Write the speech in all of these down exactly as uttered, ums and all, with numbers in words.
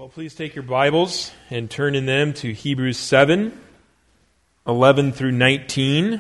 Well, please take your Bibles and turn in them to Hebrews seven, eleven through nineteen.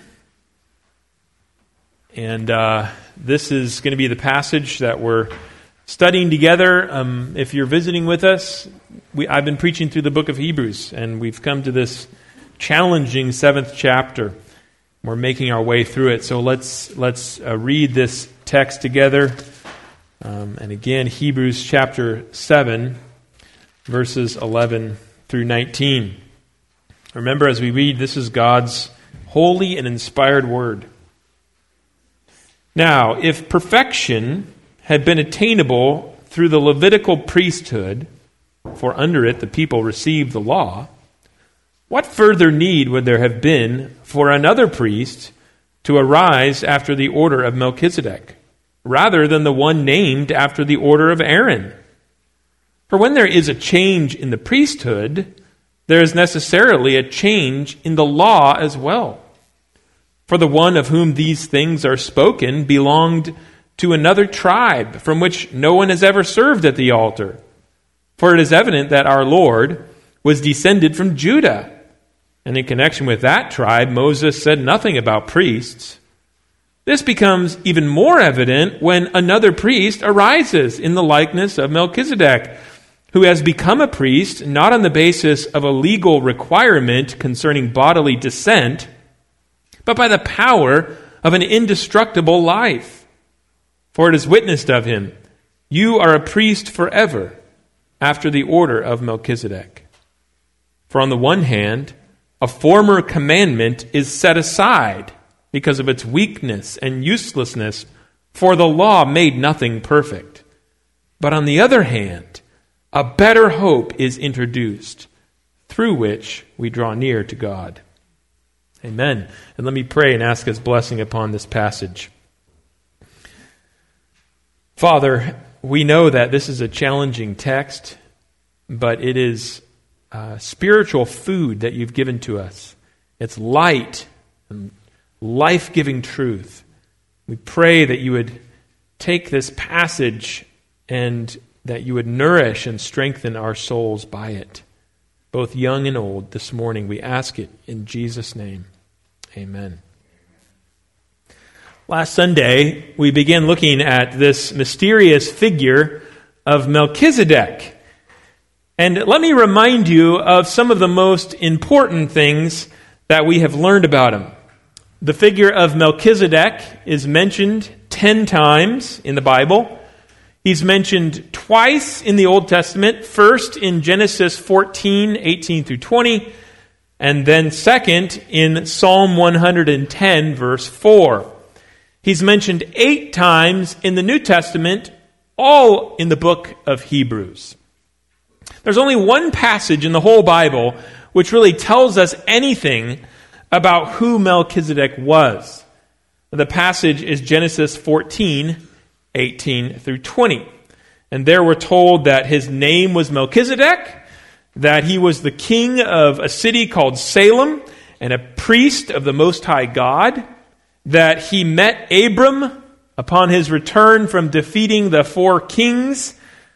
And uh, this is going to be the passage that we're studying together. Um, if you're visiting with us, we, I've been preaching through the book of Hebrews, and we've come to this challenging seventh chapter. We're making our way through it. So let's let's uh, read this text together. Um, and again, Hebrews chapter seven, verses eleven through nineteen. Remember, as we read, this is God's holy and inspired word. Now, if perfection had been attainable through the Levitical priesthood, for under it the people received the law, what further need would there have been for another priest to arise after the order of Melchizedek, rather than the one named after the order of Aaron? For when there is a change in the priesthood, there is necessarily a change in the law as well. For the one of whom these things are spoken belonged to another tribe from which no one has ever served at the altar. For it is evident that our Lord was descended from Judah. And in connection with that tribe, Moses said nothing about priests. This becomes even more evident when another priest arises in the likeness of Melchizedek, who has become a priest not on the basis of a legal requirement concerning bodily descent, but by the power of an indestructible life. For it is witnessed of him, "You are a priest forever, after the order of Melchizedek." For on the one hand, a former commandment is set aside because of its weakness and uselessness, for the law made nothing perfect. But on the other hand, a better hope is introduced, through which we draw near to God. Amen. And let me pray and ask His blessing upon this passage. Father, we know that this is a challenging text, but it is uh, spiritual food that you've given to us. It's light and life-giving truth. We pray that you would take this passage and that you would nourish and strengthen our souls by it, both young and old. This morning we ask it in Jesus' name. Amen. Last Sunday, we began looking at this mysterious figure of Melchizedek. And let me remind you of some of the most important things that we have learned about him. The figure of Melchizedek is mentioned ten times in the Bible. He's mentioned twice in the Old Testament, first in Genesis fourteen, eighteen through twenty, and then second in Psalm one hundred ten, verse four. He's mentioned eight times in the New Testament, all in the book of Hebrews. There's only one passage in the whole Bible which really tells us anything about who Melchizedek was. The passage is Genesis fourteen, eighteen through twenty. And there we're told that his name was Melchizedek, that he was the king of a city called Salem, and a priest of the Most High God, that he met Abram upon his return from defeating the four kings,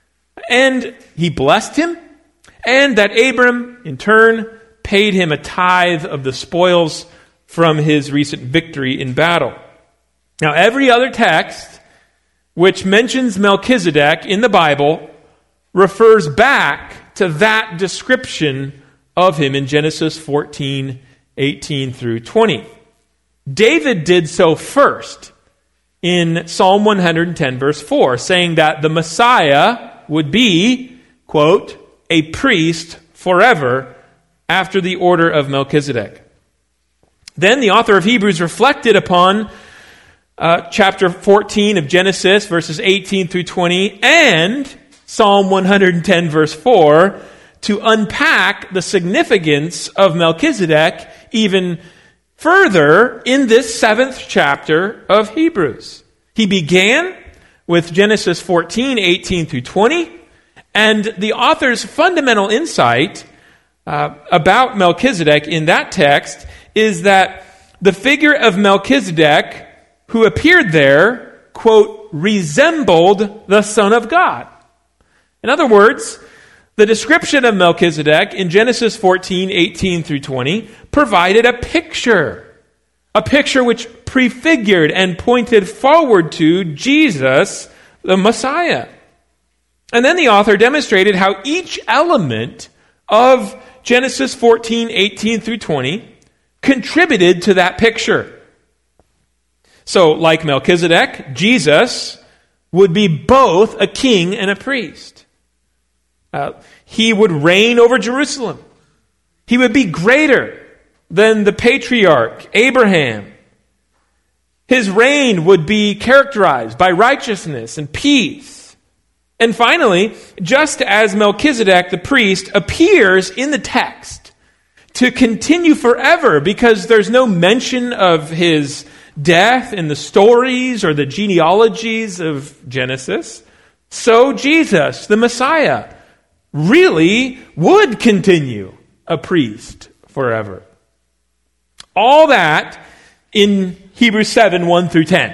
and he blessed him, and that Abram, in turn, paid him a tithe of the spoils from his recent victory in battle. Now, every other text which mentions Melchizedek in the Bible refers back to that description of him in Genesis fourteen, eighteen through twenty. David did so first in Psalm one hundred ten, verse four, saying that the Messiah would be, quote, a priest forever after the order of Melchizedek. Then the author of Hebrews reflected upon uh, chapter fourteen of Genesis, verses eighteen through twenty, and Psalm one hundred ten, verse four, to unpack the significance of Melchizedek even further in this seventh chapter of Hebrews. He began with Genesis fourteen, eighteen through twenty, and the author's fundamental insight uh, about Melchizedek in that text is that the figure of Melchizedek who appeared there, quote, resembled the Son of God. In other words, The description of Melchizedek in Genesis fourteen, eighteen through twenty provided a picture, a picture which prefigured and pointed forward to Jesus, the Messiah. And then the author demonstrated how each element of Genesis fourteen, eighteen through twenty contributed to that picture. So, like Melchizedek, Jesus would be both a king and a priest. Uh, he would reign over Jerusalem. He would be greater than the patriarch Abraham. His reign would be characterized by righteousness and peace. And finally, just as Melchizedek the priest appears in the text to continue forever because there's no mention of his death in the stories or the genealogies of Genesis, so Jesus, the Messiah, really would continue a priest forever. All that in Hebrews seven, one through ten.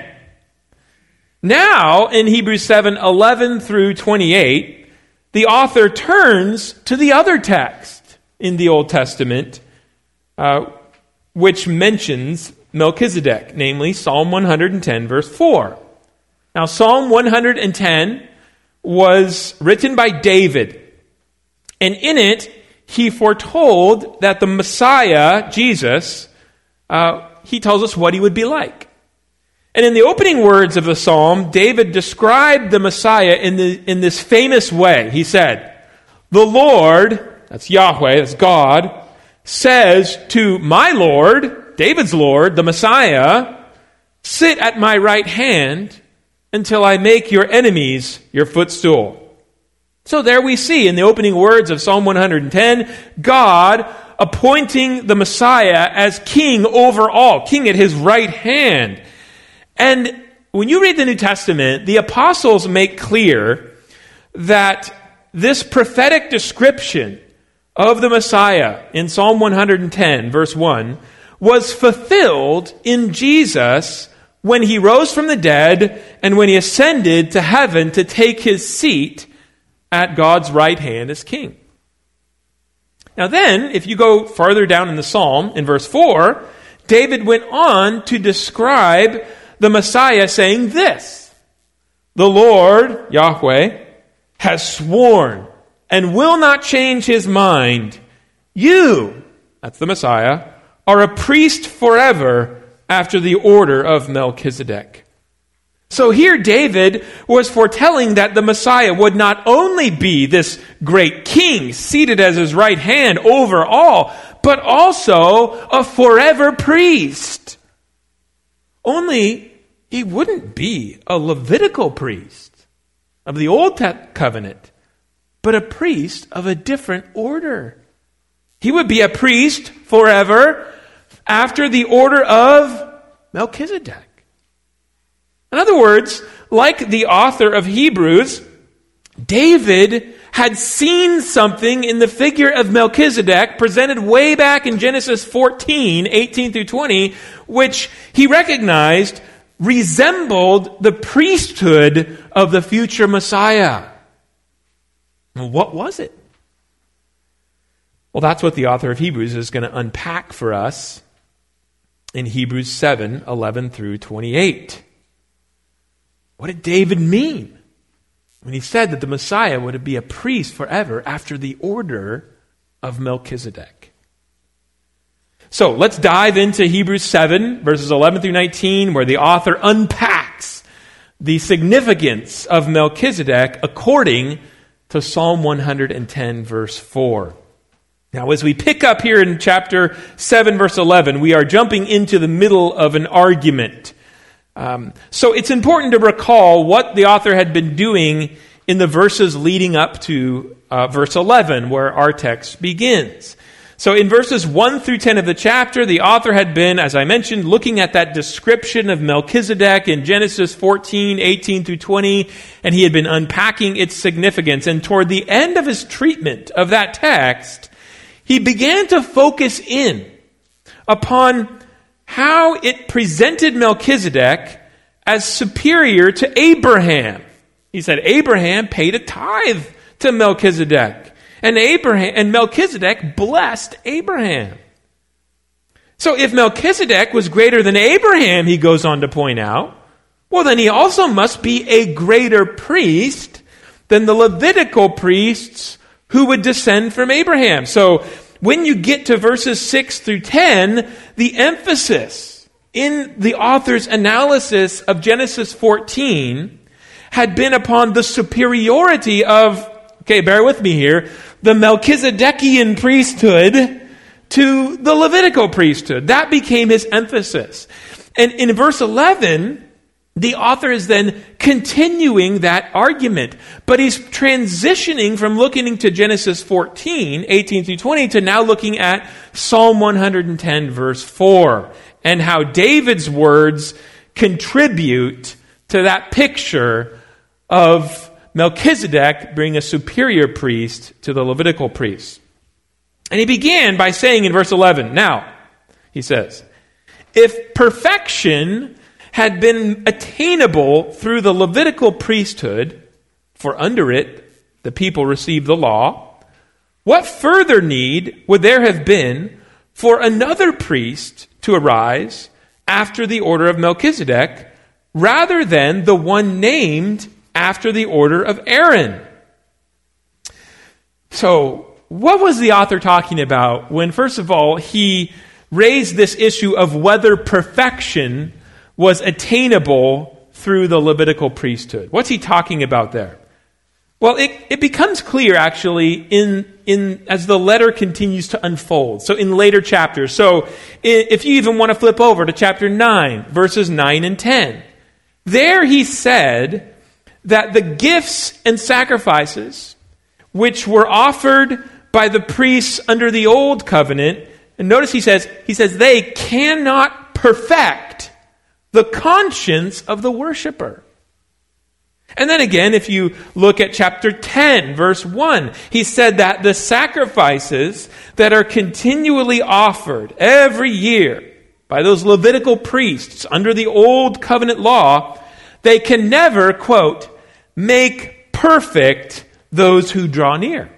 Now, in Hebrews seven, eleven through twenty-eight, the author turns to the other text in the Old Testament, uh, which mentions Melchizedek, namely Psalm one hundred ten, verse four. Now, Psalm one hundred ten was written by David, and in it, he foretold that the Messiah, Jesus, uh, he tells us what he would be like. And in the opening words of the psalm, David described the Messiah in, the, in this famous way. He said, "The Lord," that's Yahweh, that's God, "says to my Lord," David's Lord, the Messiah, "sit at my right hand until I make your enemies your footstool." So there we see in the opening words of Psalm one hundred ten, God appointing the Messiah as king over all, king at his right hand. And when you read the New Testament, the apostles make clear that this prophetic description of the Messiah in Psalm one hundred ten, verse one, was fulfilled in Jesus when he rose from the dead and when he ascended to heaven to take his seat at God's right hand as king. Now then, if you go farther down in the psalm, in verse four, David went on to describe the Messiah saying this: "The Lord, Yahweh, has sworn and will not change his mind. You," that's the Messiah, "are a priest forever after the order of Melchizedek." So here David was foretelling that the Messiah would not only be this great king seated as his right hand over all, but also a forever priest. Only he wouldn't be a Levitical priest of the Old Covenant, but a priest of a different order. He would be a priest forever after the order of Melchizedek. In other words, like the author of Hebrews, David had seen something in the figure of Melchizedek presented way back in Genesis fourteen, eighteen through twenty, which he recognized resembled the priesthood of the future Messiah. What was it? Well, that's what the author of Hebrews is going to unpack for us in Hebrews seven, eleven through twenty-eight. What did David mean when he said that the Messiah would be a priest forever after the order of Melchizedek? So let's dive into Hebrews seven, verses eleven through nineteen, where the author unpacks the significance of Melchizedek according to Psalm one hundred ten, verse four. Now, as we pick up here in chapter seven, verse eleven, we are jumping into the middle of an argument. Um, so it's important to recall what the author had been doing in the verses leading up to uh, verse eleven, where our text begins. So in verses one through ten of the chapter, the author had been, as I mentioned, looking at that description of Melchizedek in Genesis fourteen, eighteen through twenty, and he had been unpacking its significance. And toward the end of his treatment of that text, he began to focus in upon how it presented Melchizedek as superior to Abraham. He said Abraham paid a tithe to Melchizedek. And Abraham and Melchizedek blessed Abraham. So if Melchizedek was greater than Abraham, he goes on to point out, well, then he also must be a greater priest than the Levitical priests who would descend from Abraham. So when you get to verses six through ten, the emphasis in the author's analysis of Genesis fourteen had been upon the superiority of, okay, bear with me here, the Melchizedekian priesthood to the Levitical priesthood. That became his emphasis. And in verse eleven, the author is then continuing that argument, but he's transitioning from looking into Genesis fourteen, eighteen through twenty, to now looking at Psalm one hundred ten, verse four, and how David's words contribute to that picture of Melchizedek being a superior priest to the Levitical priests. And he began by saying in verse eleven, now, he says, if perfection had been attainable through the Levitical priesthood, for under it the people received the law, what further need would there have been for another priest to arise after the order of Melchizedek, rather than the one named after the order of Aaron? So, what was the author talking about when, first of all, he raised this issue of whether perfection was attainable through the Levitical priesthood? What's he talking about there? Well, it, it becomes clear, actually, in, in as the letter continues to unfold. So in later chapters. So if you even want to flip over to chapter nine, verses nine and ten, there he said that the gifts and sacrifices which were offered by the priests under the old covenant, and notice he says, he says they cannot perfect the conscience of the worshiper. And then again, if you look at chapter ten, verse one, he said that the sacrifices that are continually offered every year by those Levitical priests under the old covenant law, they can never, quote, make perfect those who draw near.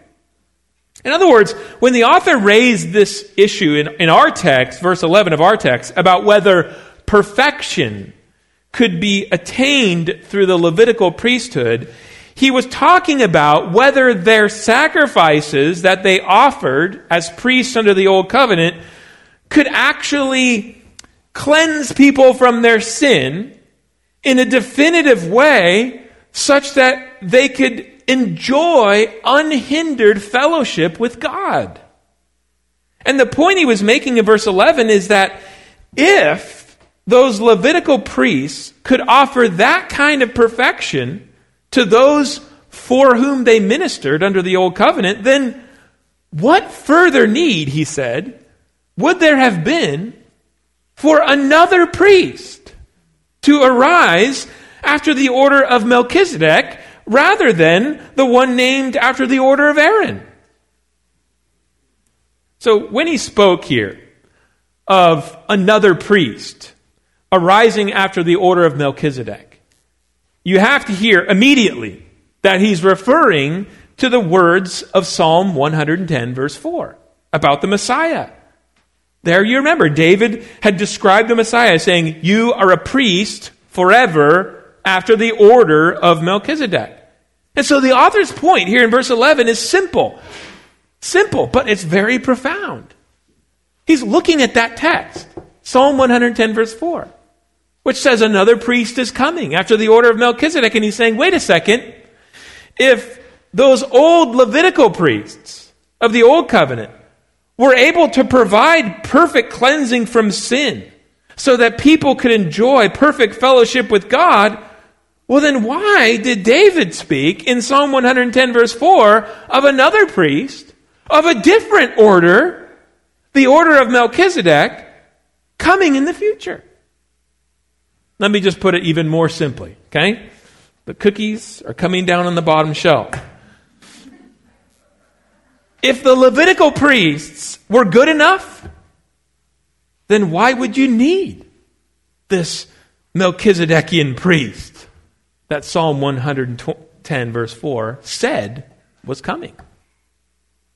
In other words, when the author raised this issue in, in our text, verse eleven of our text, about whether perfection could be attained through the Levitical priesthood, he was talking about whether their sacrifices that they offered as priests under the old covenant could actually cleanse people from their sin in a definitive way such that they could enjoy unhindered fellowship with God. And the point he was making in verse eleven is that if those Levitical priests could offer that kind of perfection to those for whom they ministered under the old covenant, then what further need, he said, would there have been for another priest to arise after the order of Melchizedek rather than the one named after the order of Aaron? So when he spoke here of another priest arising after the order of Melchizedek, you have to hear immediately that he's referring to the words of Psalm one hundred ten, verse four, about the Messiah. There you remember, David had described the Messiah saying, "You are a priest forever after the order of Melchizedek." And so the author's point here in verse eleven is simple. Simple, but it's very profound. He's looking at that text, Psalm one hundred ten, verse four, which says another priest is coming after the order of Melchizedek. And he's saying, wait a second, if those old Levitical priests of the old covenant were able to provide perfect cleansing from sin so that people could enjoy perfect fellowship with God, well then why did David speak in Psalm one hundred ten, verse four, of another priest of a different order, the order of Melchizedek, coming in the future? Let me just put it even more simply, okay? The cookies are coming down on the bottom shelf. If the Levitical priests were good enough, then why would you need this Melchizedekian priest that Psalm one hundred ten, verse four, said was coming?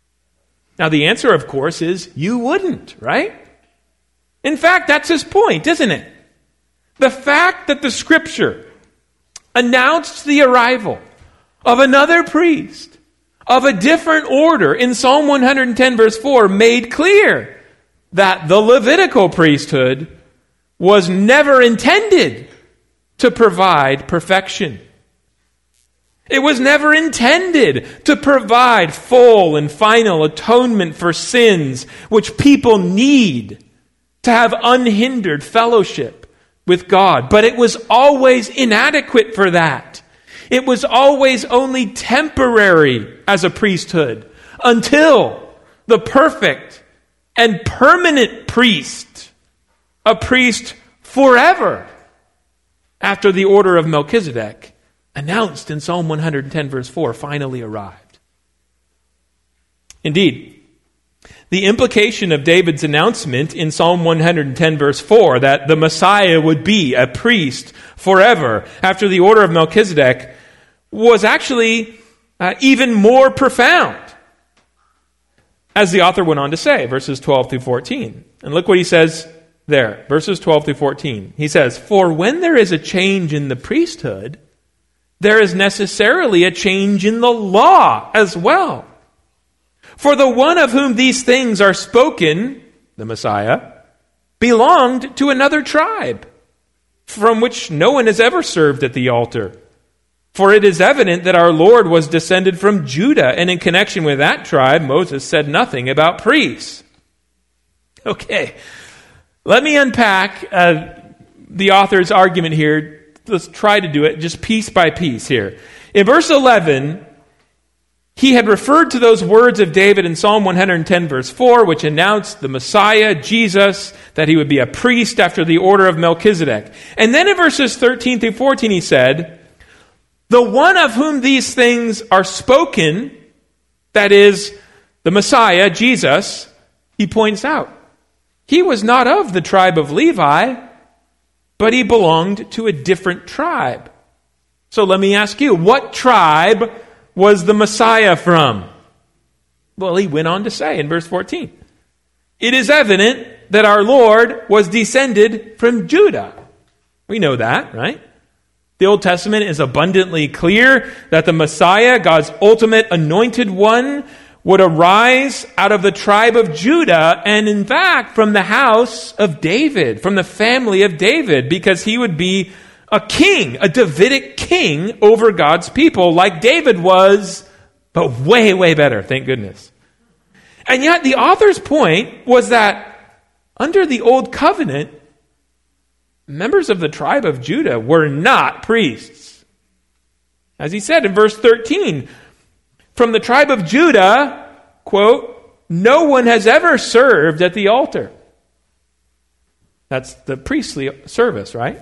Now, the answer, of course, is you wouldn't, right? In fact, that's his point, isn't it? The fact that the Scripture announced the arrival of another priest of a different order in Psalm one hundred ten, verse four, made clear that the Levitical priesthood was never intended to provide perfection. It was never intended to provide full and final atonement for sins which people need to have unhindered fellowship with God. But it was always inadequate for that. It was always only temporary as a priesthood until the perfect and permanent priest, a priest forever, after the order of Melchizedek, announced in Psalm one hundred ten, verse four, finally arrived. Indeed, the implication of David's announcement in Psalm one hundred ten, verse four, that the Messiah would be a priest forever after the order of Melchizedek, was actually uh, even more profound, as the author went on to say, verses twelve through fourteen. And look what he says there, verses twelve through fourteen. He says, "For when there is a change in the priesthood, there is necessarily a change in the law as well. For the one of whom these things are spoken, the Messiah, belonged to another tribe, from which no one has ever served at the altar. For it is evident that our Lord was descended from Judah, and in connection with that tribe, Moses said nothing about priests." Okay, let me unpack uh, the author's argument here. Let's try to do it just piece by piece here. In verse eleven, he had referred to those words of David in Psalm one hundred ten, verse four, which announced the Messiah, Jesus, that he would be a priest after the order of Melchizedek. And then in verses thirteen through fourteen, he said, "The one of whom these things are spoken," that is, the Messiah, Jesus, he points out, he was not of the tribe of Levi, but he belonged to a different tribe. So let me ask you, what tribe was the Messiah from? Well, he went on to say in verse fourteen, "It is evident that our Lord was descended from Judah." We know that, right? The Old Testament is abundantly clear that the Messiah, God's ultimate anointed one, would arise out of the tribe of Judah, and in fact from the house of David, from the family of David, because he would be a king, a Davidic king over God's people, like David was, but way, way better, thank goodness. And yet the author's point was that under the Old Covenant, members of the tribe of Judah were not priests. As he said in verse thirteen, "From the tribe of Judah," quote, "no one has ever served at the altar." That's the priestly service, right?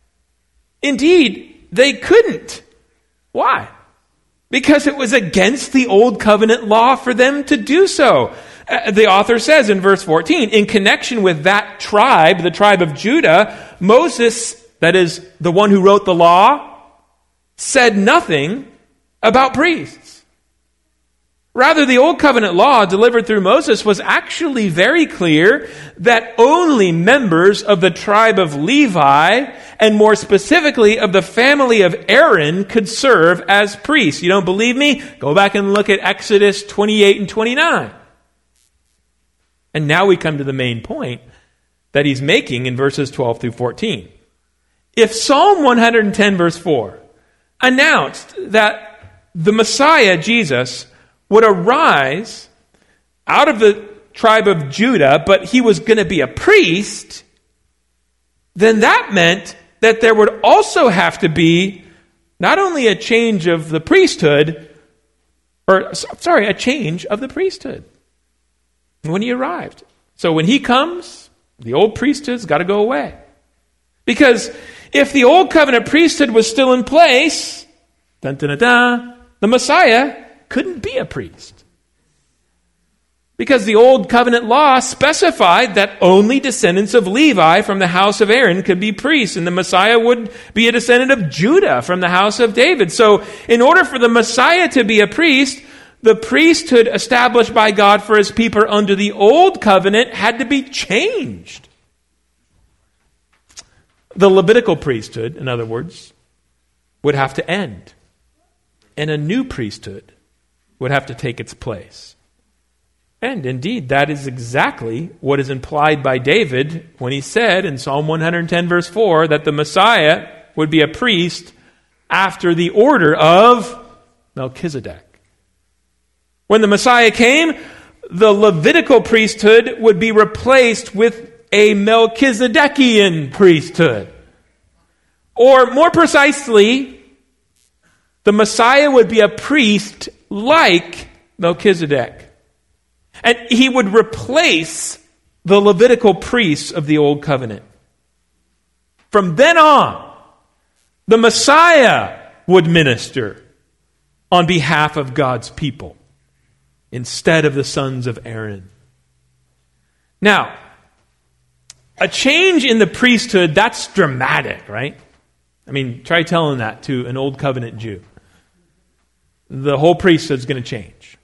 Indeed, they couldn't. Why? Because it was against the Old Covenant law for them to do so. Uh, the author says in verse fourteen, in connection with that tribe, the tribe of Judah, Moses, that is the one who wrote the law, said nothing about priests. Rather, the Old Covenant law delivered through Moses was actually very clear that only members of the tribe of Levi, and more specifically of the family of Aaron, could serve as priests. You don't believe me? Go back and look at Exodus twenty-eight and twenty-nine. And now we come to the main point that he's making in verses twelve through fourteen. If Psalm one hundred ten, verse four, announced that the Messiah, Jesus, would arise out of the tribe of Judah, but he was going to be a priest, then that meant that there would also have to be not only a change of the priesthood, or sorry, a change of the priesthood when he arrived. So when he comes, the old priesthood's got to go away. Because if the old covenant priesthood was still in place, dun, dun, dun, dun, the Messiah couldn't be a priest. Because the old covenant law specified that only descendants of Levi from the house of Aaron could be priests, and the Messiah would be a descendant of Judah from the house of David. So in order for the Messiah to be a priest, the priesthood established by God for his people under the old covenant had to be changed. The Levitical priesthood, in other words, would have to end, and a new priesthood would have to take its place. And indeed, that is exactly what is implied by David when he said in Psalm one ten, verse four, that the Messiah would be a priest after the order of Melchizedek. When the Messiah came, the Levitical priesthood would be replaced with a Melchizedekian priesthood. Or more precisely, the Messiah would be a priest like Melchizedek. And he would replace the Levitical priests of the Old Covenant. From then on, the Messiah would minister on behalf of God's people instead of the sons of Aaron. Now, a change in the priesthood, that's dramatic, right? I mean, try telling that to an Old Covenant Jew. The whole priesthood's going to change.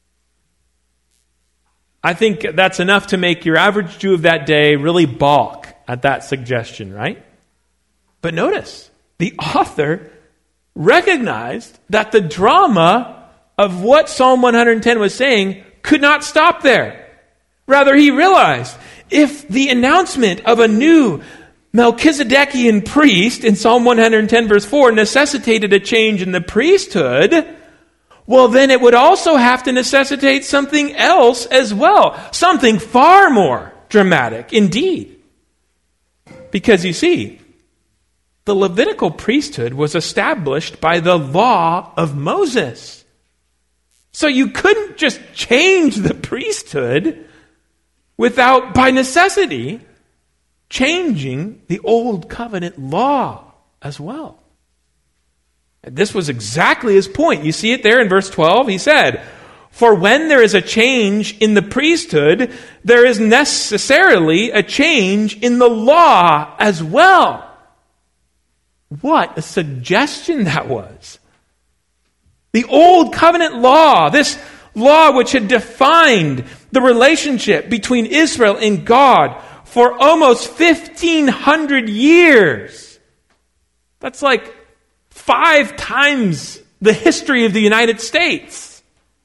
I think that's enough to make your average Jew of that day really balk at that suggestion, right? But notice, the author recognized that the drama of what Psalm one ten was saying could not stop there. Rather, he realized if the announcement of a new Melchizedekian priest in Psalm one ten, verse four, necessitated a change in the priesthood, well, then it would also have to necessitate something else as well. Something far more dramatic, indeed. Because you see, the Levitical priesthood was established by the law of Moses. So you couldn't just change the priesthood without, by necessity, changing the Old Covenant law as well. And this was exactly his point. You see it there in verse twelve. He said, "For when there is a change in the priesthood, there is necessarily a change in the law as well." What a suggestion that was. The Old Covenant law, this law which had defined the relationship between Israel and God for almost fifteen hundred years. That's like five times the history of the United States.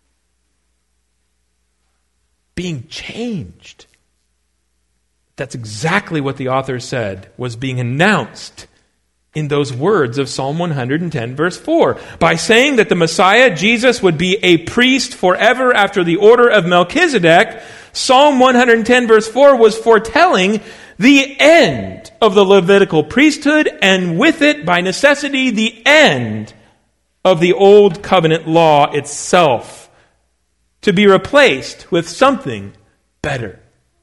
Being changed. That's exactly what the author said was being announced in those words of Psalm one ten, verse four. By saying that the Messiah, Jesus, would be a priest forever after the order of Melchizedek, Psalm one ten, verse four was foretelling the end of the Levitical priesthood, and with it, by necessity, the end of the Old Covenant law itself, to be replaced with something better.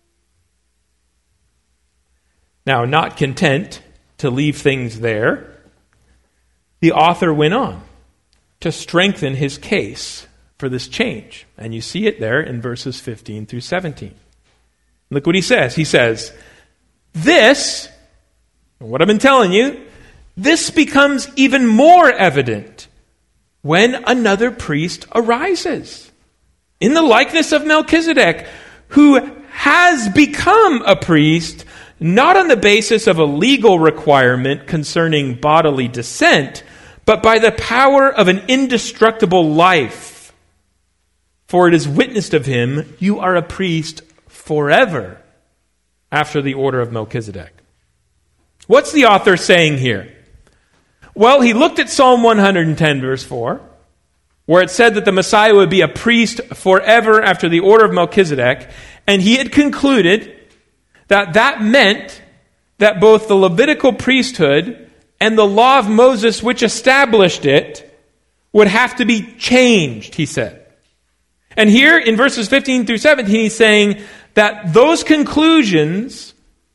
Now, not content to leave things there, the author went on to strengthen his case for this change. And you see it there in verses fifteen through seventeen. Look what he says. He says, "This, what I've been telling you, this becomes even more evident when another priest arises, in the likeness of Melchizedek, who has become a priest not on the basis of a legal requirement concerning bodily descent, but by the power of an indestructible life. For it is witnessed of him, you are a priest forever after the order of Melchizedek." What's the author saying here? Well, he looked at Psalm one ten, verse four, where it said that the Messiah would be a priest forever after the order of Melchizedek, and he had concluded that that meant that both the Levitical priesthood and the law of Moses, which established it, would have to be changed, he said. And here in verses fifteen through seventeen, he's saying that those conclusions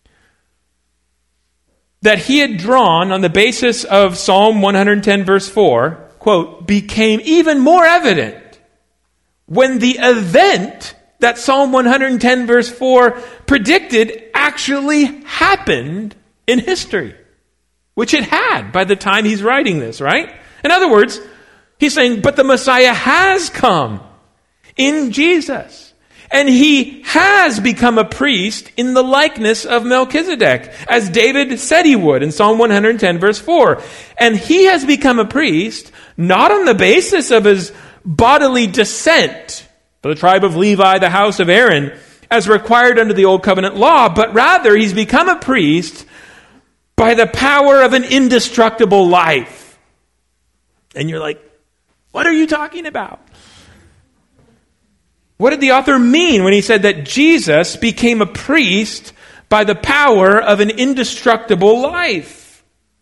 that he had drawn on the basis of Psalm one ten, verse four, quote, became even more evident when the event that Psalm one ten, verse four predicted actually happened in history, which it had by the time he's writing this, right? In other words, he's saying, but the Messiah has come in Jesus. And he has become a priest in the likeness of Melchizedek, as David said he would in Psalm one hundred ten, verse four. And he has become a priest not on the basis of his bodily descent, the tribe of Levi, the house of Aaron, as required under the Old Covenant law, but rather he's become a priest by the power of an indestructible life. And you're like, what are you talking about? What did the author mean when he said that Jesus became a priest by the power of an indestructible life?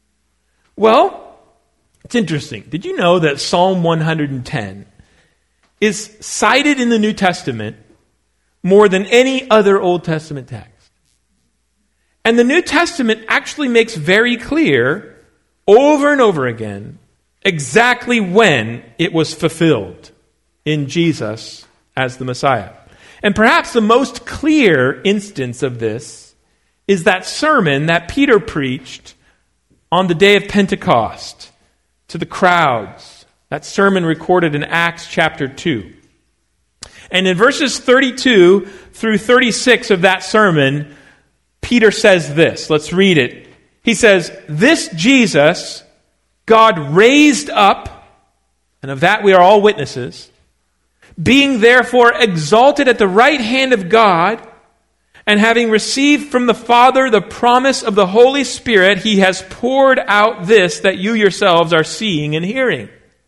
Well, it's interesting. Did you know that Psalm one hundred ten is cited in the New Testament more than any other Old Testament text? And the New Testament actually makes very clear, over and over again, exactly when it was fulfilled in Jesus as the Messiah. And perhaps the most clear instance of this is that sermon that Peter preached on the day of Pentecost to the crowds. That sermon recorded in Acts chapter two. And in verses thirty-two through thirty-six of that sermon, Peter says this. Let's read it. He says, "This Jesus God raised up, and of that we are all witnesses, being therefore exalted at the right hand of God, and having received from the Father the promise of the Holy Spirit, he has poured out this that you yourselves are seeing and hearing.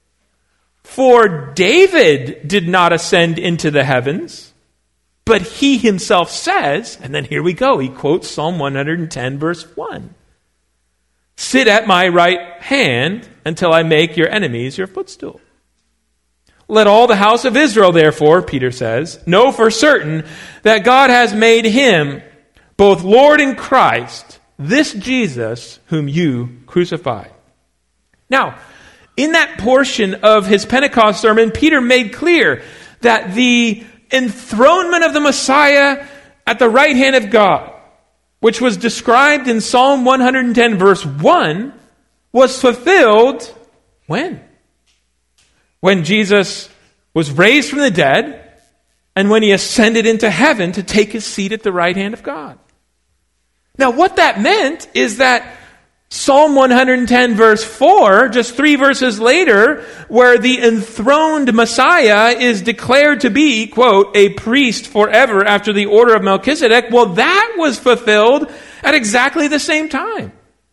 For David did not ascend into the heavens, but he himself says," and then here we go, he quotes Psalm one hundred ten, verse one, "Sit at my right hand until I make your enemies your footstool. Let all the house of Israel, therefore," Peter says, "know for certain that God has made him both Lord and Christ, this Jesus whom you crucified." Now, in that portion of his Pentecost sermon, Peter made clear that the enthronement of the Messiah at the right hand of God, which was described in Psalm one hundred ten, verse one, was fulfilled when? When Jesus was raised from the dead, and when he ascended into heaven to take his seat at the right hand of God. Now, what that meant is that Psalm one hundred ten, verse four, just three verses later, where the enthroned Messiah is declared to be, quote, "a priest forever after the order of Melchizedek," well, that was fulfilled at exactly the same time.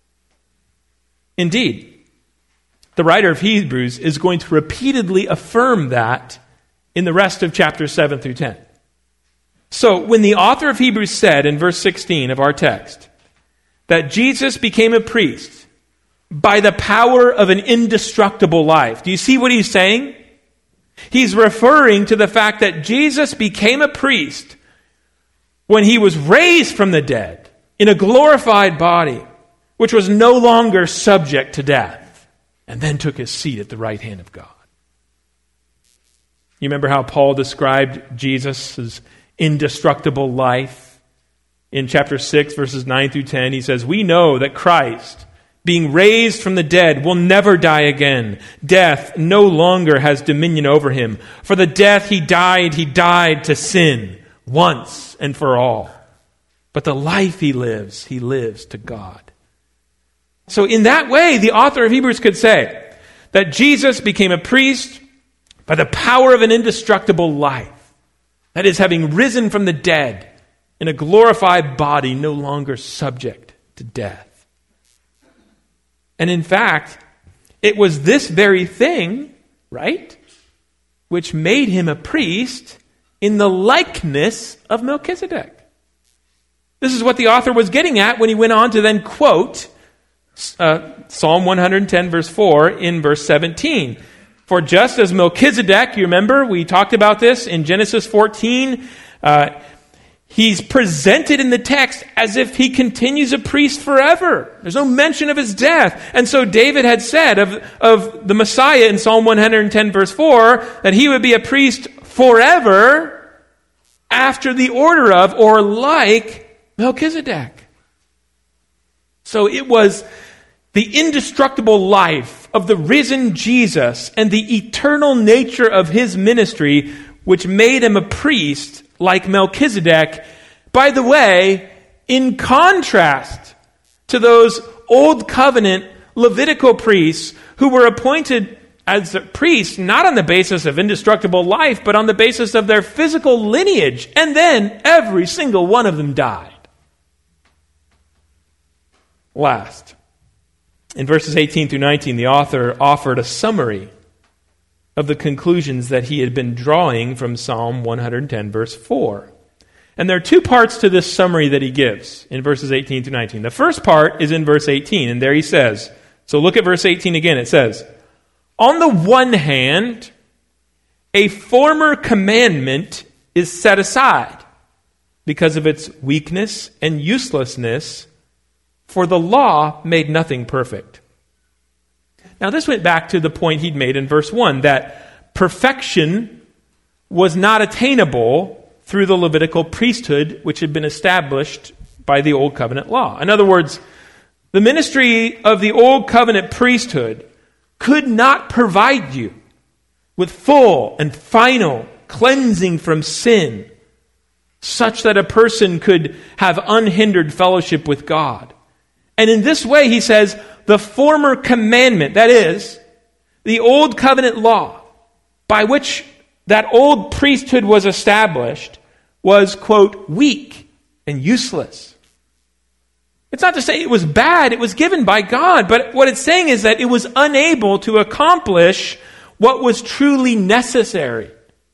Indeed, the writer of Hebrews is going to repeatedly affirm that in the rest of chapters seven through ten. So when the author of Hebrews said in verse sixteen of our text that Jesus became a priest by the power of an indestructible life, do you see what he's saying? He's referring to the fact that Jesus became a priest when he was raised from the dead in a glorified body, which was no longer subject to death, and then took his seat at the right hand of God. You remember how Paul described Jesus' indestructible life? In chapter six, verses nine through ten, he says, "We know that Christ, being raised from the dead, will never die again. Death no longer has dominion over him. For the death he died, he died to sin once and for all. But the life he lives, he lives to God." So in that way, the author of Hebrews could say that Jesus became a priest by the power of an indestructible life. That is, having risen from the dead in a glorified body, no longer subject to death. And in fact, it was this very thing, right, which made him a priest in the likeness of Melchizedek. This is what the author was getting at when he went on to then quote Uh, Psalm one hundred ten, verse four, in verse seventeen. "For just as Melchizedek," you remember, we talked about this in Genesis fourteen, uh, he's presented in the text as if he continues a priest forever. There's no mention of his death. And so David had said of, of the Messiah in Psalm one hundred ten, verse four, that he would be a priest forever after the order of, or like, Melchizedek. So it was the indestructible life of the risen Jesus and the eternal nature of his ministry which made him a priest like Melchizedek. By the way, in contrast to those Old Covenant Levitical priests who were appointed as priests not on the basis of indestructible life, but on the basis of their physical lineage. And then every single one of them died. Last, in verses eighteen through nineteen, the author offered a summary of the conclusions that he had been drawing from Psalm one hundred ten, verse four. And there are two parts to this summary that he gives in verses eighteen through nineteen. The first part is in verse eighteen, and there he says, so look at verse eighteen again. It says, on the one hand, a former commandment is set aside because of its weakness and uselessness, for the law made nothing perfect. Now this went back to the point he'd made in verse one, that perfection was not attainable through the Levitical priesthood, which had been established by the Old Covenant law. In other words, the ministry of the Old Covenant priesthood could not provide you with full and final cleansing from sin, such that a person could have unhindered fellowship with God. And in this way, he says, the former commandment, that is, the Old Covenant law, by which that old priesthood was established, was, quote, weak and useless. It's not to say it was bad, it was given by God, but what it's saying is that it was unable to accomplish what was truly necessary.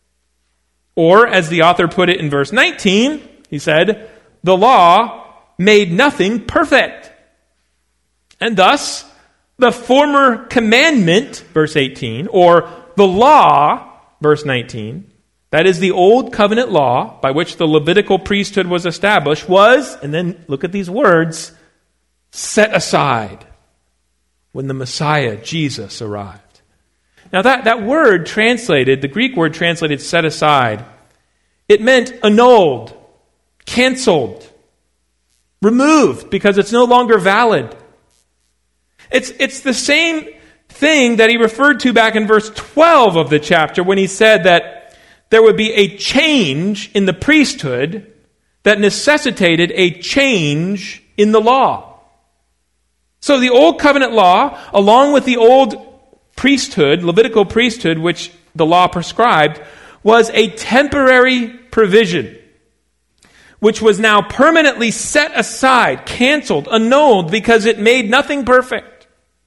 Or, as the author put it in verse nineteen, he said, the law made nothing perfect. And thus, the former commandment, verse eighteen, or the law, verse nineteen, that is the Old Covenant law by which the Levitical priesthood was established, was, and then look at these words, set aside when the Messiah, Jesus, arrived. Now that, that word translated, the Greek word translated set aside, it meant annulled, canceled, removed, because it's no longer valid. It's, it's the same thing that he referred to back in verse twelve of the chapter when he said that there would be a change in the priesthood that necessitated a change in the law. So the Old Covenant law, along with the old priesthood, Levitical priesthood, which the law prescribed, was a temporary provision, which was now permanently set aside, canceled, annulled, because it made nothing perfect.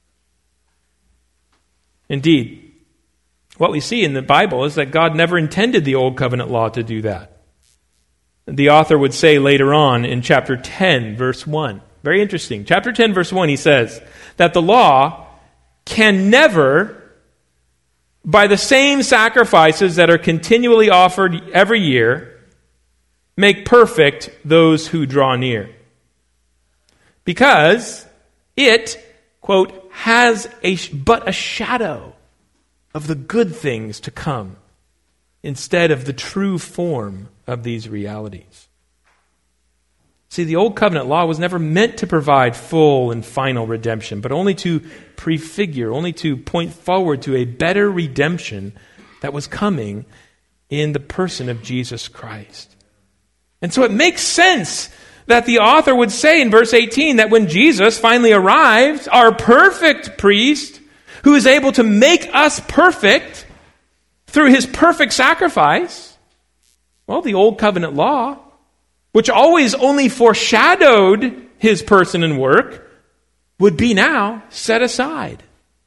Indeed, what we see in the Bible is that God never intended the Old Covenant law to do that. The author would say later on in chapter ten, verse one, very interesting. Chapter ten, verse one, he says that the law can never, by the same sacrifices that are continually offered every year, make perfect those who draw near. Because it, quote, has a but a shadow of the good things to come, instead of the true form of these realities. See, the Old Covenant law was never meant to provide full and final redemption, but only to prefigure, only to point forward to a better redemption that was coming in the person of Jesus Christ. And so it makes sense that the author would say in verse eighteen that when Jesus finally arrived, our perfect priest, who is able to make us perfect through his perfect sacrifice, well, the Old Covenant law, which always only foreshadowed his person and work, would be now set aside.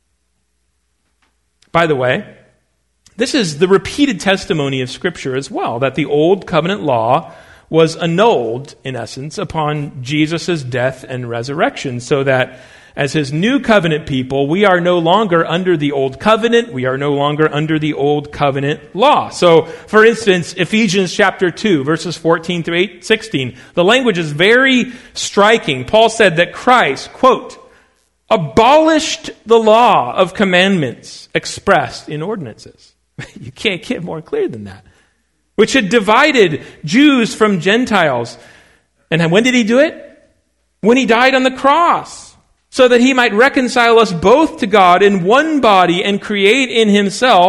By the way, this is the repeated testimony of Scripture as well, that the Old Covenant law was annulled, in essence, upon Jesus' death and resurrection, so that as his new covenant people, we are no longer under the old covenant. We are no longer under the old covenant law. So, for instance, Ephesians chapter two, verses fourteen through sixteen, the language is very striking. Paul said that Christ, quote, abolished the law of commandments expressed in ordinances. You can't get more clear than that. Which had divided Jews from Gentiles. And when did he do it? When he died on the cross, so that he might reconcile us both to God in one body and create in himself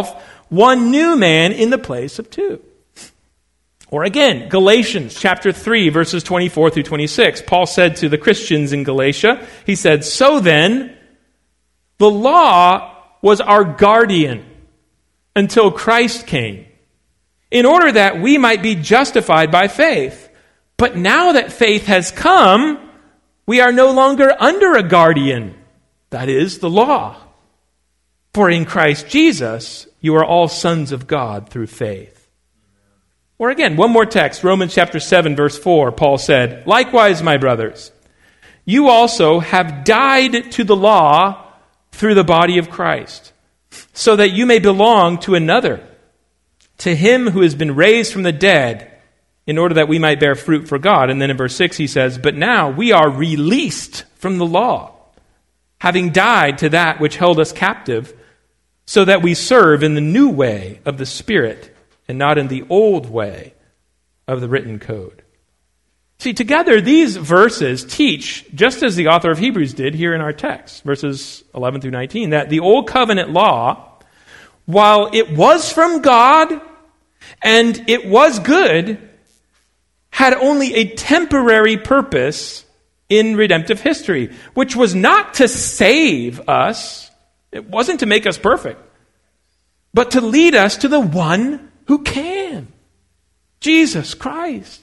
one new man in the place of two. Or again, Galatians chapter three, verses twenty-four through twenty-six. Paul said to the Christians in Galatia, he said, "So then, the law was our guardian until Christ came, in order that we might be justified by faith. But now that faith has come, we are no longer under a guardian, that is, the law. For in Christ Jesus, you are all sons of God through faith." Or again, one more text, Romans chapter seven, verse four, Paul said, "Likewise, my brothers, you also have died to the law through the body of Christ, so that you may belong to another, to him who has been raised from the dead, in order that we might bear fruit for God." And then in verse six he says, "But now we are released from the law, having died to that which held us captive, so that we serve in the new way of the Spirit, and not in the old way of the written code." See, together these verses teach, just as the author of Hebrews did here in our text, verses eleven through nineteen, that the old covenant law, while it was from God and it was good, had only a temporary purpose in redemptive history, which was not to save us. It wasn't to make us perfect, but to lead us to the one who can, Jesus Christ.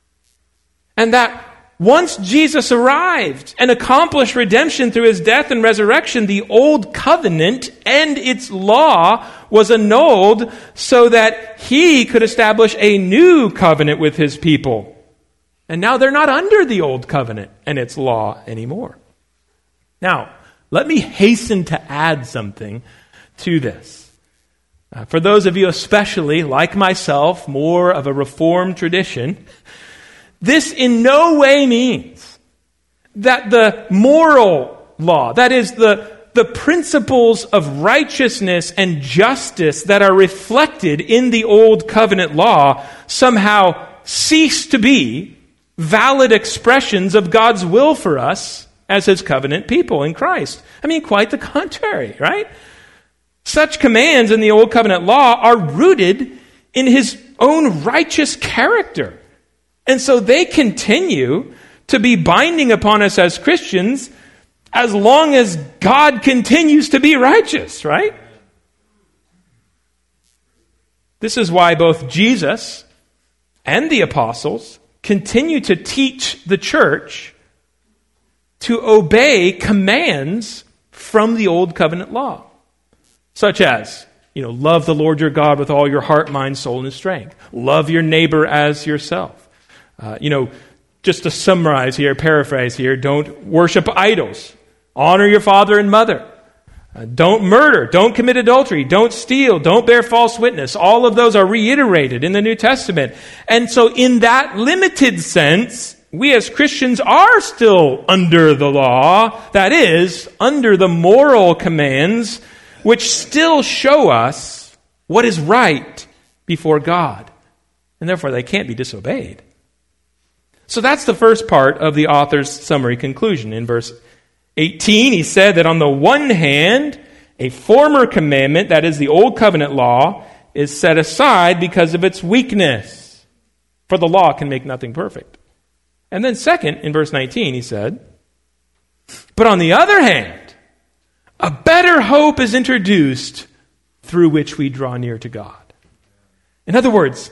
And that once Jesus arrived and accomplished redemption through his death and resurrection, the old covenant and its law was annulled so that he could establish a new covenant with his people. And now they're not under the old covenant and its law anymore. Now, let me hasten to add something to this. Uh, for those of you especially, like myself, more of a Reformed tradition, this in no way means that the moral law, that is the, the principles of righteousness and justice that are reflected in the Old Covenant law, somehow cease to be valid expressions of God's will for us as his covenant people in Christ. I mean, quite the contrary, right? Such commands in the Old Covenant law are rooted in his own righteous character. And so they continue to be binding upon us as Christians as long as God continues to be righteous, right? This is why both Jesus and the apostles continue to teach the church to obey commands from the Old Covenant law. Such as, you know, love the Lord your God with all your heart, mind, soul, and strength. Love your neighbor as yourself. Uh, you know, just to summarize here, paraphrase here, don't worship idols. Honor your father and mother. Uh, don't murder. Don't commit adultery. Don't steal. Don't bear false witness. All of those are reiterated in the New Testament. And so in that limited sense, we as Christians are still under the law. That is, under the moral commands which still show us what is right before God. And therefore they can't be disobeyed. So that's the first part of the author's summary conclusion. In verse eighteen, he said that on the one hand, a former commandment, that is the Old Covenant law, is set aside because of its weakness. For the law can make nothing perfect. And then second, in verse nineteen, he said, "But on the other hand, a better hope is introduced through which we draw near to God." In other words,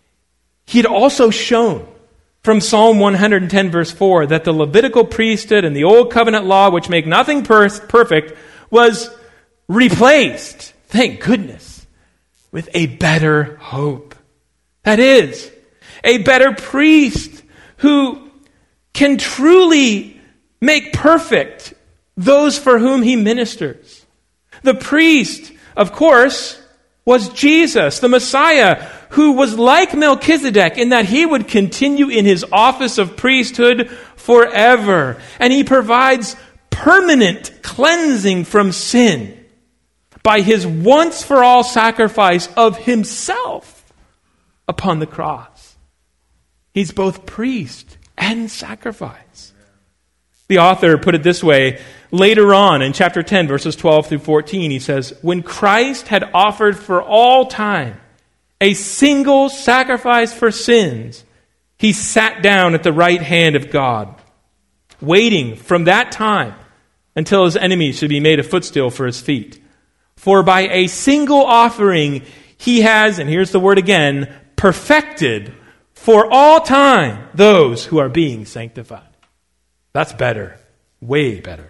he had also shown from Psalm one hundred ten verse four that the Levitical priesthood and the Old Covenant law, which make nothing per- perfect, was replaced, thank goodness, with a better hope. That is, a better priest who can truly make perfect those for whom he ministers. The priest, of course, was Jesus, the Messiah, who was like Melchizedek in that he would continue in his office of priesthood forever. And he provides permanent cleansing from sin by his once-for-all sacrifice of himself upon the cross. He's both priest and sacrifice. The author put it this way. Later on in chapter ten, verses twelve through fourteen, he says, when Christ had offered for all time a single sacrifice for sins, he sat down at the right hand of God, waiting from that time until his enemies should be made a footstool for his feet. For by a single offering he has, and here's the word again, perfected for all time those who are being sanctified. That's better, way better.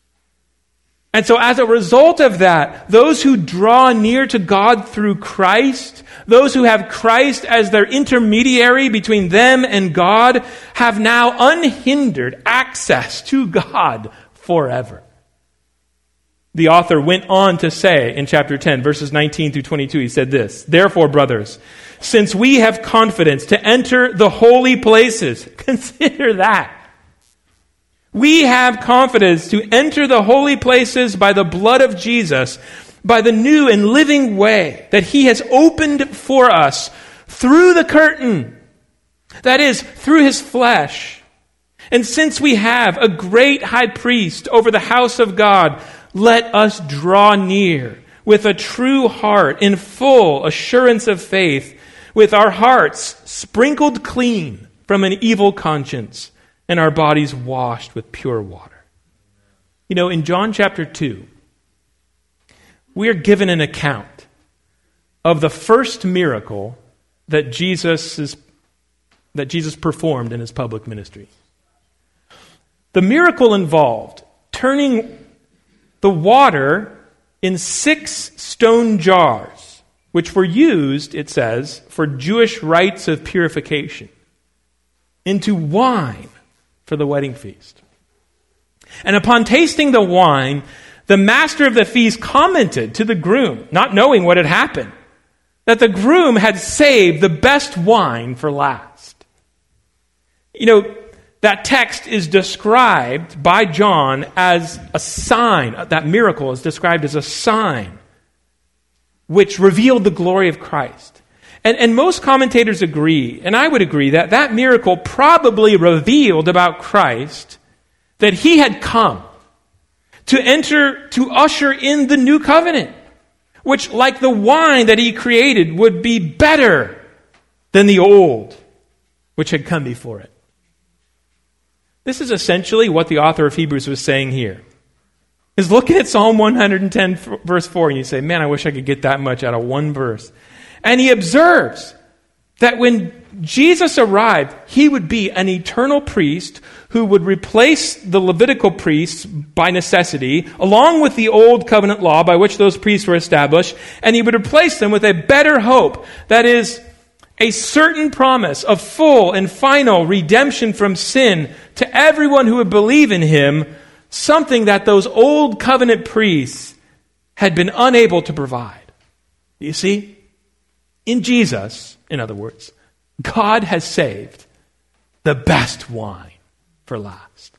And so as a result of that, those who draw near to God through Christ, those who have Christ as their intermediary between them and God, have now unhindered access to God forever. The author went on to say in chapter ten, verses nineteen through twenty-two, he said this, therefore, brothers, since we have confidence to enter the holy places, consider that. We have confidence to enter the holy places by the blood of Jesus, by the new and living way that he has opened for us through the curtain, that is, through his flesh. And since we have a great high priest over the house of God, let us draw near with a true heart in full assurance of faith, with our hearts sprinkled clean from an evil conscience, and our bodies washed with pure water. You know, in John chapter two, we are given an account of the first miracle that Jesus is, that Jesus performed in his public ministry. The miracle involved turning the water in six stone jars, which were used, it says, for Jewish rites of purification, into wine for the wedding feast. And upon tasting the wine, the master of the feast commented to the groom, not knowing what had happened, that the groom had saved the best wine for last. You know, that text is described by John as a sign. That miracle is described as a sign which revealed the glory of Christ. And, and most commentators agree, and I would agree, that that miracle probably revealed about Christ that he had come to enter, to usher in the new covenant, which, like the wine that he created, would be better than the old, which had come before it. This is essentially what the author of Hebrews was saying here. Is looking at Psalm one hundred ten, verse four, and you say, man, I wish I could get that much out of one verse. And he observes that when Jesus arrived, he would be an eternal priest who would replace the Levitical priests by necessity, along with the old covenant law by which those priests were established, and he would replace them with a better hope, that is, a certain promise of full and final redemption from sin to everyone who would believe in him, something that those old covenant priests had been unable to provide. You see? In Jesus, in other words, God has saved the best wine for last.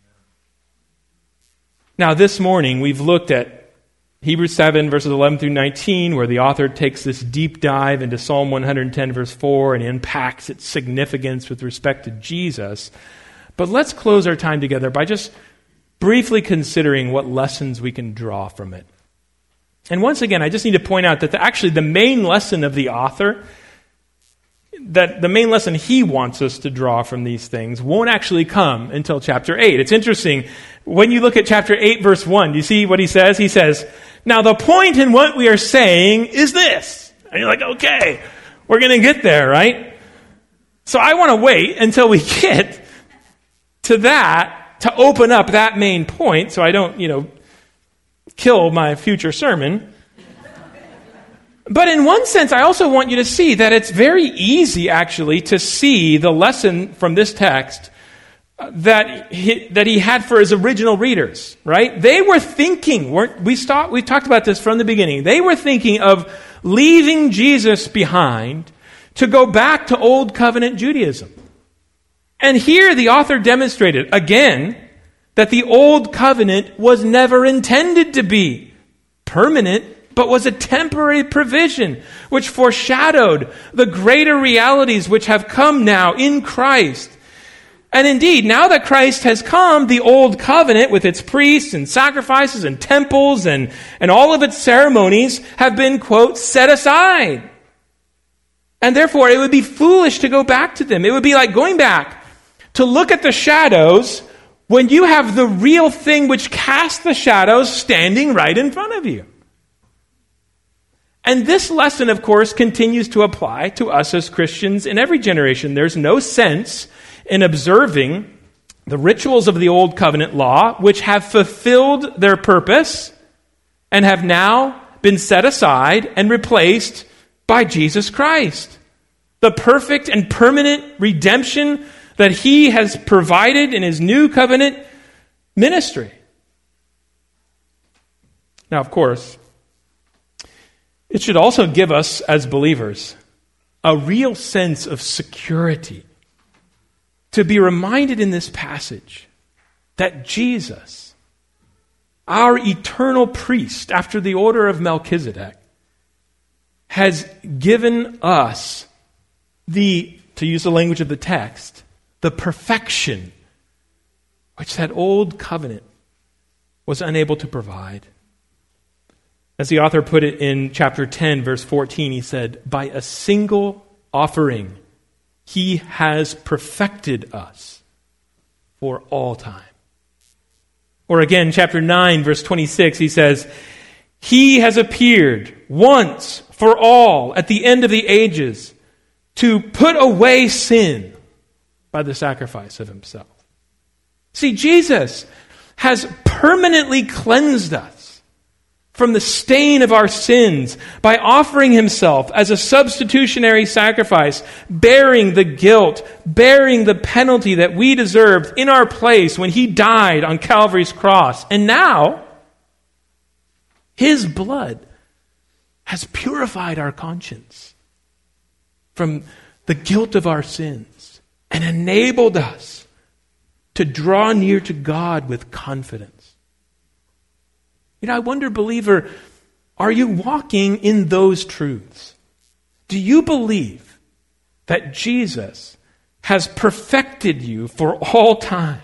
Now, this morning, we've looked at Hebrews seven, verses eleven through nineteen, where the author takes this deep dive into Psalm one hundred ten, verse four, and unpacks its significance with respect to Jesus. But let's close our time together by just briefly considering what lessons we can draw from it. And once again, I just need to point out that the, actually the main lesson of the author, that the main lesson he wants us to draw from these things won't actually come until chapter eight. It's interesting. When you look at chapter eight, verse one, do you see what he says? He says, now the point in what we are saying is this. And you're like, okay, we're going to get there, right? So I want to wait until we get to that to open up that main point so I don't, you know, kill my future sermon. But in one sense, I also want you to see that it's very easy, actually, to see the lesson from this text that he, that he had for his original readers, right? They were thinking, weren't we? Start, we talked about this from the beginning. They were thinking of leaving Jesus behind to go back to Old Covenant Judaism. And here the author demonstrated, again, that the Old Covenant was never intended to be permanent, but was a temporary provision which foreshadowed the greater realities which have come now in Christ. And indeed, now that Christ has come, the old covenant with its priests and sacrifices and temples and, and all of its ceremonies have been, quote, set aside. And therefore, it would be foolish to go back to them. It would be like going back to look at the shadows when you have the real thing which casts the shadows standing right in front of you. And this lesson, of course, continues to apply to us as Christians in every generation. There's no sense in observing the rituals of the Old Covenant law, which have fulfilled their purpose and have now been set aside and replaced by Jesus Christ. The perfect and permanent redemption that He has provided in His new covenant ministry. Now, of course, it should also give us, as believers, a real sense of security to be reminded in this passage that Jesus, our eternal priest after the order of Melchizedek, has given us the, to use the language of the text, the perfection which that old covenant was unable to provide. As the author put it in chapter ten, verse fourteen, he said, by a single offering, He has perfected us for all time. Or again, chapter nine, verse twenty-six, he says, He has appeared once for all at the end of the ages to put away sin by the sacrifice of Himself. See, Jesus has permanently cleansed us from the stain of our sins by offering Himself as a substitutionary sacrifice, bearing the guilt, bearing the penalty that we deserved in our place when He died on Calvary's cross. And now, His blood has purified our conscience from the guilt of our sins and enabled us to draw near to God with confidence. You know, I wonder, believer, are you walking in those truths? Do you believe that Jesus has perfected you for all time?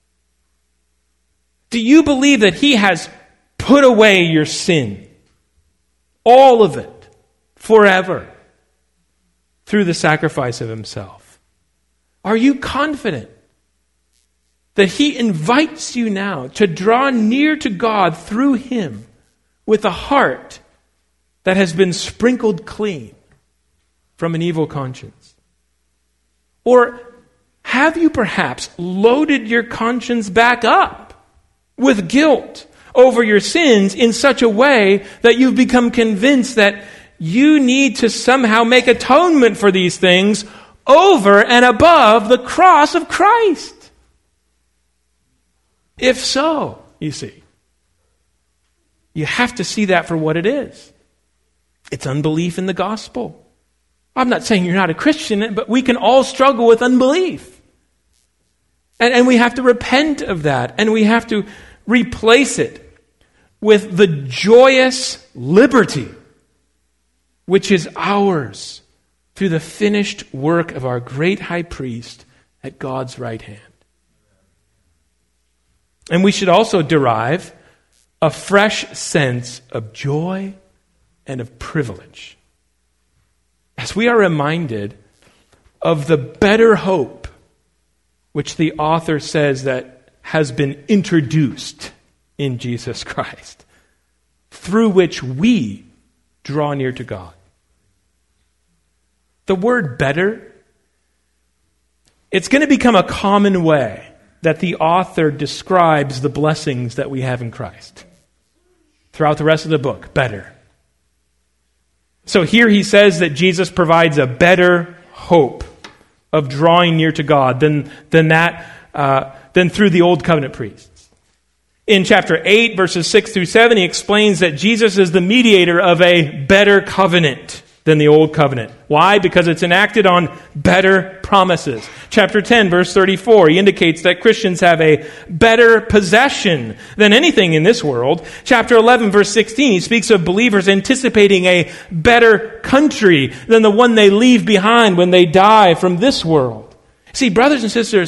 Do you believe that He has put away your sin, all of it, forever, through the sacrifice of Himself? Are you confident that He invites you now to draw near to God through Him with a heart that has been sprinkled clean from an evil conscience? Or have you perhaps loaded your conscience back up with guilt over your sins in such a way that you've become convinced that you need to somehow make atonement for these things over and above the cross of Christ? If so, you see, you have to see that for what it is. It's unbelief in the gospel. I'm not saying you're not a Christian, but we can all struggle with unbelief. And, and we have to repent of that, and we have to replace it with the joyous liberty which is ours through the finished work of our great high priest at God's right hand. And we should also derive a fresh sense of joy and of privilege as we are reminded of the better hope which the author says that has been introduced in Jesus Christ, through which we draw near to God. The word better, it's going to become a common way that the author describes the blessings that we have in Christ throughout the rest of the book. Better. So here he says that Jesus provides a better hope of drawing near to God than, than that, uh, than through the old covenant priests. In chapter eight, verses six through seven, he explains that Jesus is the mediator of a better covenant than the old covenant. Why? Because it's enacted on better promises. Chapter ten, verse thirty-four, he indicates that Christians have a better possession than anything in this world. Chapter eleven, verse sixteen, he speaks of believers anticipating a better country than the one they leave behind when they die from this world. See, brothers and sisters,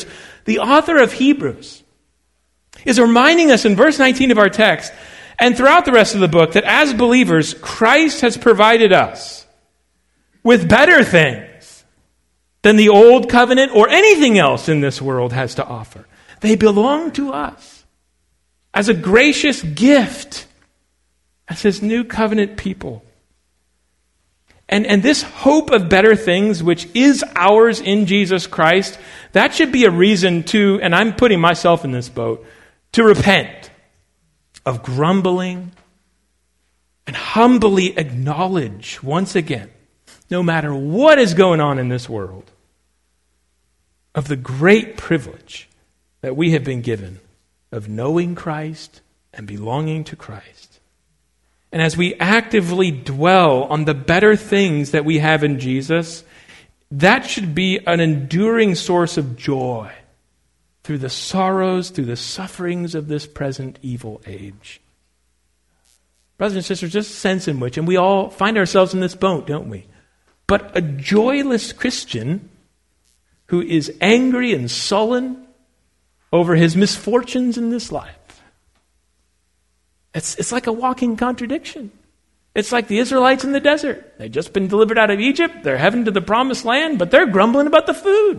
The author of Hebrews is reminding us in verse nineteen of our text and throughout the rest of the book that as believers, Christ has provided us with better things than the old covenant or anything else in this world has to offer. They belong to us as a gracious gift, as his new covenant people. And, and this hope of better things, which is ours in Jesus Christ, that should be a reason to, and I'm putting myself in this boat, to repent of grumbling and humbly acknowledge once again, no matter what is going on in this world, of the great privilege that we have been given of knowing Christ and belonging to Christ. And as we actively dwell on the better things that we have in Jesus, that should be an enduring source of joy through the sorrows, through the sufferings of this present evil age. Brothers and sisters, just a sense in which, and we all find ourselves in this boat, don't we? But a joyless Christian who is angry and sullen over his misfortunes in this life, It's, it's like a walking contradiction. It's like the Israelites in the desert. They've just been delivered out of Egypt. They're heading to the promised land, but they're grumbling about the food.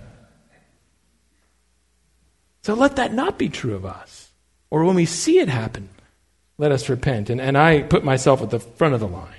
So let that not be true of us. Or when we see it happen, let us repent. And, and I put myself at the front of the line.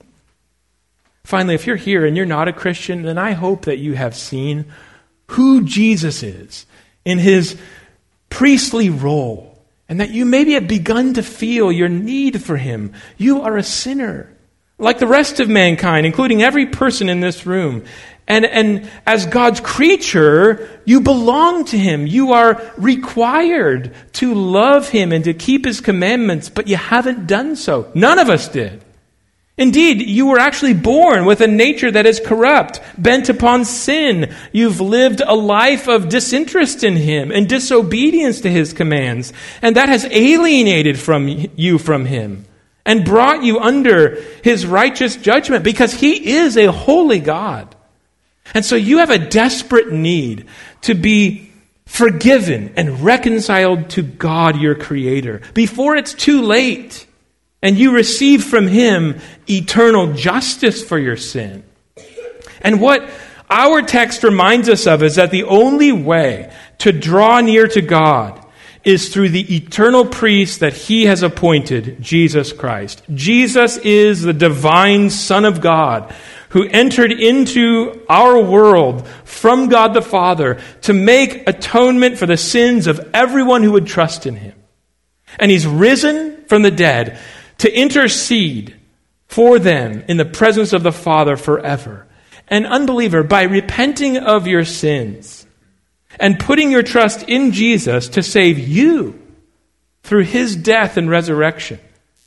Finally, if you're here and you're not a Christian, then I hope that you have seen who Jesus is in his priestly role. And that you maybe have begun to feel your need for him. You are a sinner, like the rest of mankind, including every person in this room. And, and as God's creature, you belong to him. You are required to love him and to keep his commandments, but you haven't done so. None of us did. Indeed, you were actually born with a nature that is corrupt, bent upon sin. You've lived a life of disinterest in him and disobedience to his commands. And that has alienated from you from him and brought you under his righteous judgment because he is a holy God. And so you have a desperate need to be forgiven and reconciled to God, your Creator, before it's too late. And you receive from him eternal justice for your sin. And what our text reminds us of is that the only way to draw near to God is through the eternal priest that he has appointed, Jesus Christ. Jesus is the divine Son of God who entered into our world from God the Father to make atonement for the sins of everyone who would trust in him. And he's risen from the dead to intercede for them in the presence of the Father forever. And unbeliever, by repenting of your sins and putting your trust in Jesus to save you through his death and resurrection,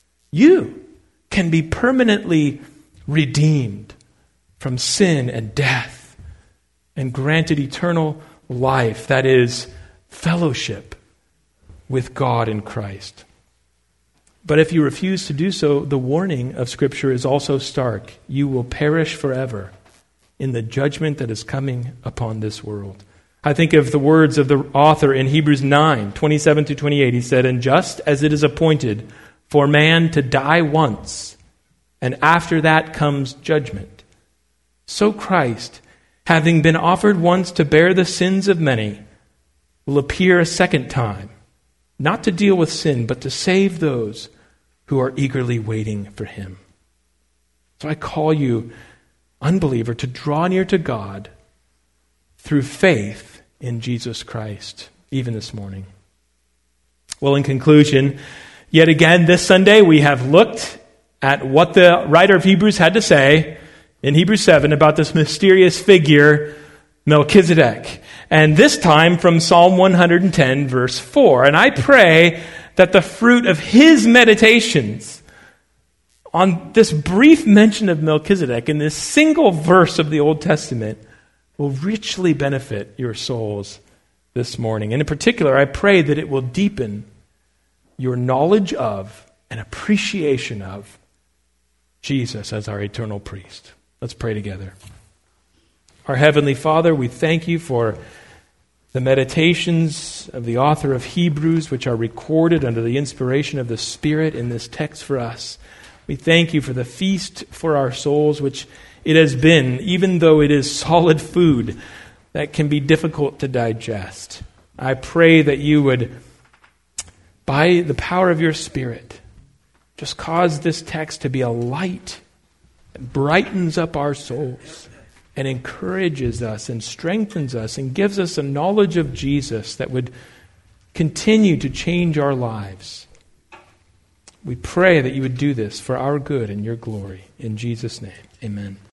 you can be permanently redeemed from sin and death and granted eternal life, that is, fellowship with God in Christ. But if you refuse to do so, the warning of Scripture is also stark. You will perish forever in the judgment that is coming upon this world. I think of the words of the author in Hebrews nine, twenty-seven to twenty-eight. He said, "And just as it is appointed for man to die once, and after that comes judgment, so Christ, having been offered once to bear the sins of many, will appear a second time, not to deal with sin, but to save those who are eagerly waiting for him." So I call you, unbeliever, to draw near to God through faith in Jesus Christ, even this morning. Well, in conclusion, yet again this Sunday we have looked at what the writer of Hebrews had to say in Hebrews seven about this mysterious figure, Melchizedek. And this time from Psalm one hundred ten, verse four. And I pray that the fruit of his meditations on this brief mention of Melchizedek in this single verse of the Old Testament will richly benefit your souls this morning. And in particular, I pray that it will deepen your knowledge of and appreciation of Jesus as our eternal priest. Let's pray together. Our Heavenly Father, we thank you for the meditations of the author of Hebrews, which are recorded under the inspiration of the Spirit in this text for us. We thank you for the feast for our souls, which it has been, even though it is solid food that can be difficult to digest. I pray that you would, by the power of your Spirit, just cause this text to be a light that brightens up our souls and encourages us and strengthens us and gives us a knowledge of Jesus that would continue to change our lives. We pray that you would do this for our good and your glory. In Jesus' name, amen.